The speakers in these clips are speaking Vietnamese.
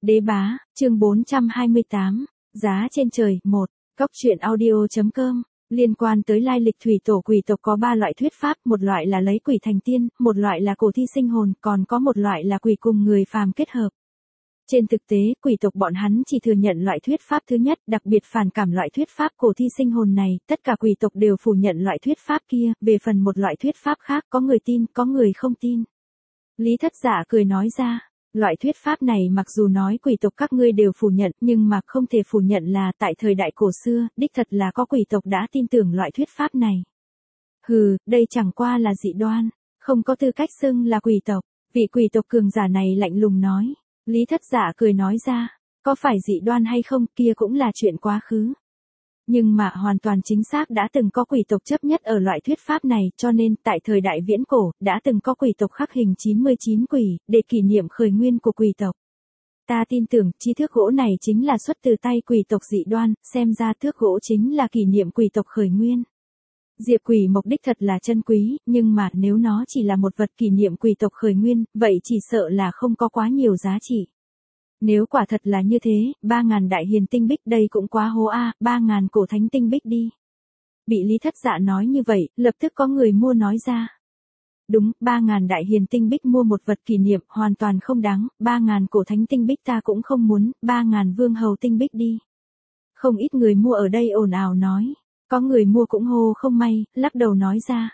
Đế bá, chương 428, giá trên trời, 1, Cóc truyện audio.com. Liên quan tới lai lịch thủy tổ quỷ tộc có 3 loại thuyết pháp, một loại là lấy quỷ thành tiên, một loại là cổ thi sinh hồn, còn có một loại là quỷ cùng người phàm kết hợp. Trên thực tế, quỷ tộc bọn hắn chỉ thừa nhận loại thuyết pháp thứ nhất, đặc biệt phản cảm loại thuyết pháp cổ thi sinh hồn này, tất cả quỷ tộc đều phủ nhận loại thuyết pháp kia, về phần một loại thuyết pháp khác, có người tin, có người không tin. Lý Thất Dạ cười nói ra. Loại thuyết pháp này mặc dù nói quỷ tộc các ngươi đều phủ nhận, nhưng mà không thể phủ nhận là tại thời đại cổ xưa, đích thật là có quỷ tộc đã tin tưởng loại thuyết pháp này. Hừ, đây chẳng qua là dị đoan, không có tư cách xưng là quỷ tộc. Vị quỷ tộc cường giả này lạnh lùng nói. Lý Thất Dạ cười nói ra, có phải dị đoan hay không kia cũng là chuyện quá khứ. Nhưng mà hoàn toàn chính xác đã từng có quỷ tộc chấp nhất ở loại thuyết pháp này, cho nên tại thời đại viễn cổ, đã từng có quỷ tộc khắc hình 99 quỷ, để kỷ niệm khởi nguyên của quỷ tộc. Ta tin tưởng, chi thước gỗ này chính là xuất từ tay quỷ tộc dị đoan, xem ra thước gỗ chính là kỷ niệm quỷ tộc khởi nguyên. Diệp quỷ mộc đích thật là chân quý, nhưng mà nếu nó chỉ là một vật kỷ niệm quỷ tộc khởi nguyên, vậy chỉ sợ là không có quá nhiều giá trị. Nếu quả thật là như thế, 3.000 đại hiền tinh bích đây cũng quá hố a, 3.000 cổ thánh tinh bích đi. Bị Lý Thất Dạ nói như vậy, lập tức có người mua nói ra. Đúng, 3.000 đại hiền tinh bích mua một vật kỷ niệm hoàn toàn không đáng, 3.000 cổ thánh tinh bích ta cũng không muốn, 3.000 vương hầu tinh bích đi. Không ít người mua ở đây ồn ào nói, có người mua cũng hô không may, lắc đầu nói ra.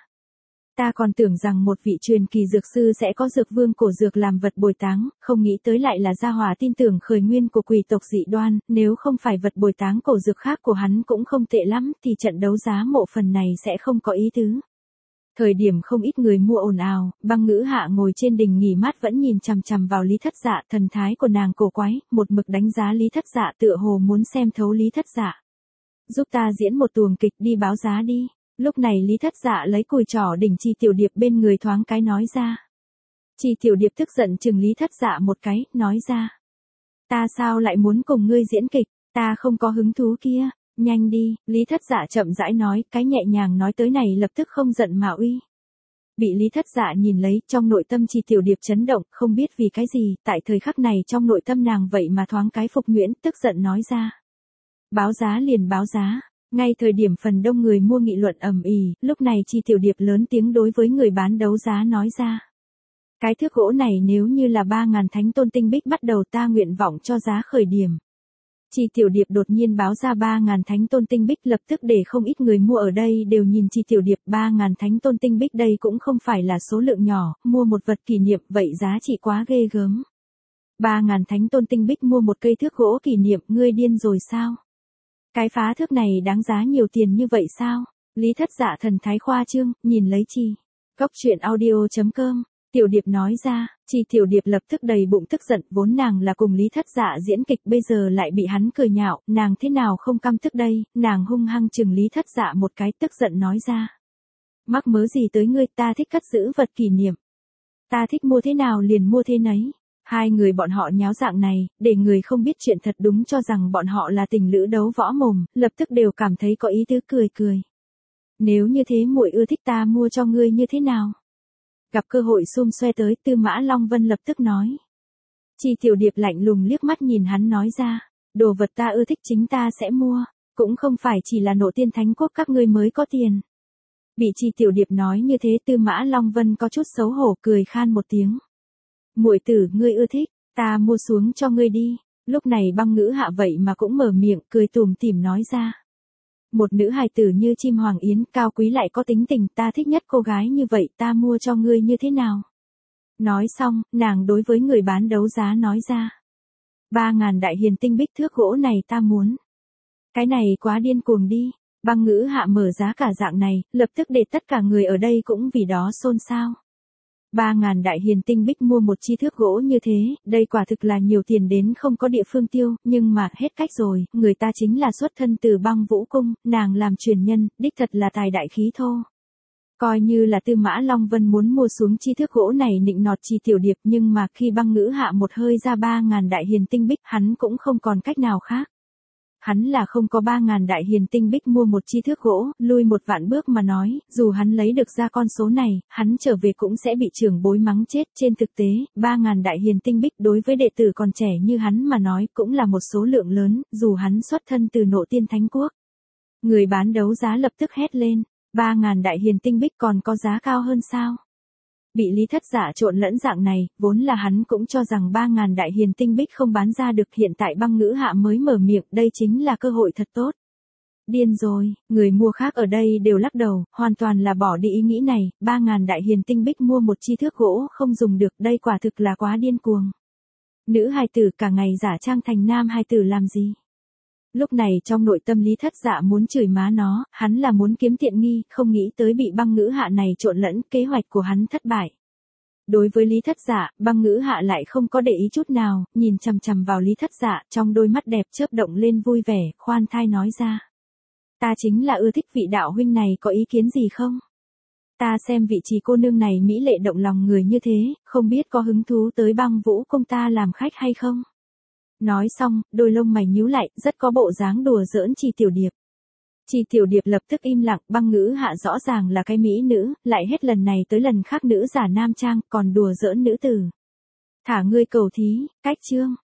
Ta còn tưởng rằng một vị truyền kỳ dược sư sẽ có dược vương cổ dược làm vật bồi táng, không nghĩ tới lại là gia hỏa tin tưởng khởi nguyên của quỷ tộc dị đoan, nếu không phải vật bồi táng cổ dược khác của hắn cũng không tệ lắm, thì trận đấu giá mộ phần này sẽ không có ý tứ. Thời điểm không ít người mua ồn ào, Băng Ngữ Hạ ngồi trên đình nghỉ mát vẫn nhìn chằm chằm vào Lý Thất Dạ, thần thái của nàng cổ quái, một mực đánh giá Lý Thất Dạ tựa hồ muốn xem thấu Lý Thất Dạ. Giúp ta diễn một tuồng kịch đi báo giá đi. Lúc này Lý Thất Dạ lấy cùi trỏ đỉnh Chi Tiểu Điệp bên người thoáng cái nói ra. Chi Tiểu Điệp tức giận chừng Lý Thất Dạ một cái, nói ra. Ta sao lại muốn cùng ngươi diễn kịch, ta không có hứng thú kia, nhanh đi, Lý Thất Dạ chậm rãi nói, cái nhẹ nhàng nói tới này lập tức không giận mà uy. Bị Lý Thất Dạ nhìn lấy, trong nội tâm Chi Tiểu Điệp chấn động, không biết vì cái gì, tại thời khắc này trong nội tâm nàng vậy mà thoáng cái phục nhuyễn, tức giận nói ra. Báo giá liền báo giá. Ngay thời điểm phần đông người mua nghị luận ầm ĩ, lúc này Chi Tiểu Điệp lớn tiếng đối với người bán đấu giá nói ra. Cái thước gỗ này nếu như là 3.000 thánh tôn tinh bích bắt đầu ta nguyện vọng cho giá khởi điểm. Chi Tiểu Điệp đột nhiên báo ra 3.000 thánh tôn tinh bích lập tức để không ít người mua ở đây đều nhìn Chi Tiểu Điệp 3.000 thánh tôn tinh bích đây cũng không phải là số lượng nhỏ, mua một vật kỷ niệm vậy giá trị quá ghê gớm. 3.000 thánh tôn tinh bích mua một cây thước gỗ kỷ niệm, ngươi điên rồi sao? Cái phá thước này đáng giá nhiều tiền như vậy sao? Lý Thất Dạ thần thái khoa trương, nhìn lấy Chi. Cóc truyện audio.com. Tiểu Điệp nói ra, Chi Tiểu Điệp lập tức đầy bụng tức giận, vốn nàng là cùng Lý Thất Dạ diễn kịch bây giờ lại bị hắn cười nhạo, nàng thế nào không căm tức đây, nàng hung hăng chừng Lý Thất Dạ một cái tức giận nói ra. Mắc mớ gì tới ngươi, ta thích cất giữ vật kỷ niệm. Ta thích mua thế nào liền mua thế nấy. Hai người bọn họ nháo dạng này, để người không biết chuyện thật đúng cho rằng bọn họ là tình lữ đấu võ mồm, lập tức đều cảm thấy có ý tứ cười cười. Nếu như thế muội ưa thích ta mua cho ngươi như thế nào? Gặp cơ hội xum xoe tới, Tư Mã Long Vân lập tức nói. Chi Tiểu Điệp lạnh lùng liếc mắt nhìn hắn nói ra, đồ vật ta ưa thích chính ta sẽ mua, cũng không phải chỉ là nộ tiên thánh quốc các ngươi mới có tiền. Bị Chi Tiểu Điệp nói như thế Tư Mã Long Vân có chút xấu hổ cười khan một tiếng. Muội tử, ngươi ưa thích, ta mua xuống cho ngươi đi. Lúc này Băng Ngữ Hạ vậy mà cũng mở miệng, cười tủm tỉm nói ra. Một nữ hài tử như chim hoàng yến, cao quý lại có tính tình, ta thích nhất cô gái như vậy, ta mua cho ngươi như thế nào? Nói xong, nàng đối với người bán đấu giá nói ra. 3.000 đại hiền tinh bích thước gỗ này ta muốn. Cái này quá điên cuồng đi. Băng Ngữ Hạ mở giá cả dạng này, lập tức để tất cả người ở đây cũng vì đó xôn xao. 3.000 đại hiền tinh bích mua một chi thước gỗ như thế, đây quả thực là nhiều tiền đến không có địa phương tiêu, nhưng mà hết cách rồi, người ta chính là xuất thân từ Băng Vũ Cung, nàng làm truyền nhân, đích thật là tài đại khí thô. Coi như là Tư Mã Long Vân muốn mua xuống chi thước gỗ này nịnh nọt Chi Tiểu Điệp nhưng mà khi Băng Ngữ Hạ một hơi ra 3.000 đại hiền tinh bích hắn cũng không còn cách nào khác. Hắn là không có 3.000 đại hiền tinh bích mua một chi thước gỗ, lui một vạn bước mà nói, dù hắn lấy được ra con số này, hắn trở về cũng sẽ bị trưởng bối mắng chết. Trên thực tế, 3.000 đại hiền tinh bích đối với đệ tử còn trẻ như hắn mà nói cũng là một số lượng lớn, dù hắn xuất thân từ Nộ Tiên Thánh Quốc. Người bán đấu giá lập tức hét lên, 3.000 đại hiền tinh bích còn có giá cao hơn sao? Bị Lý Thất Dạ trộn lẫn dạng này, vốn là hắn cũng cho rằng 3.000 đại hiền tinh bích không bán ra được, hiện tại Băng Ngữ Hạ mới mở miệng, đây chính là cơ hội thật tốt. Điên rồi, người mua khác ở đây đều lắc đầu, hoàn toàn là bỏ đi ý nghĩ này, 3.000 đại hiền tinh bích mua một chi thước gỗ không dùng được, đây quả thực là quá điên cuồng. Nữ hài tử cả ngày giả trang thành nam hài tử làm gì? Lúc này trong nội tâm Lý Thất Dạ muốn chửi má nó, hắn là muốn kiếm tiện nghi, không nghĩ tới bị Băng Ngữ Hạ này trộn lẫn, kế hoạch của hắn thất bại. Đối với Lý Thất Dạ, Băng Ngữ Hạ lại không có để ý chút nào, nhìn chằm chằm vào Lý Thất Dạ, trong đôi mắt đẹp chớp động lên vui vẻ, khoan thai nói ra. Ta chính là ưa thích vị đạo huynh này, có ý kiến gì không? Ta xem vị trí cô nương này mỹ lệ động lòng người như thế, không biết có hứng thú tới Băng Vũ Cung ta làm khách hay không? Nói xong, đôi lông mày nhíu lại, rất có bộ dáng đùa giỡn Trì Tiểu Điệp. Trì Tiểu Điệp lập tức im lặng, Băng Ngữ Hạ rõ ràng là cái mỹ nữ, lại hết lần này tới lần khác nữ giả nam trang, còn đùa giỡn nữ tử. Thả ngươi cầu thí, cách chương.